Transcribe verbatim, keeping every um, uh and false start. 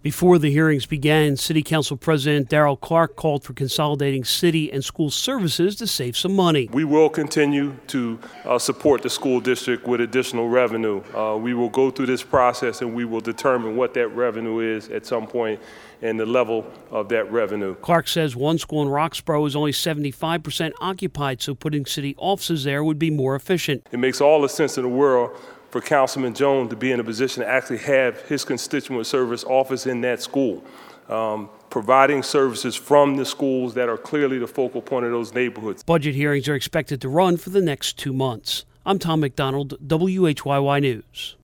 Before the hearings began, City Council President Darrell Clark called for consolidating city and school services to save some money. We will continue to uh, support the school district with additional revenue. Uh, we will go through this process and we will determine what that revenue is at some point and the level of that revenue. Clark says one school in Roxborough is only seventy-five percent occupied, so putting city offices there would be more efficient. It makes all the sense in the world for Councilman Jones to be in a position to actually have his constituent service office in that school, um, providing services from the schools that are clearly the focal point of those neighborhoods. Budget hearings are expected to run for the next two months. I'm Tom McDonald, W H Y Y News.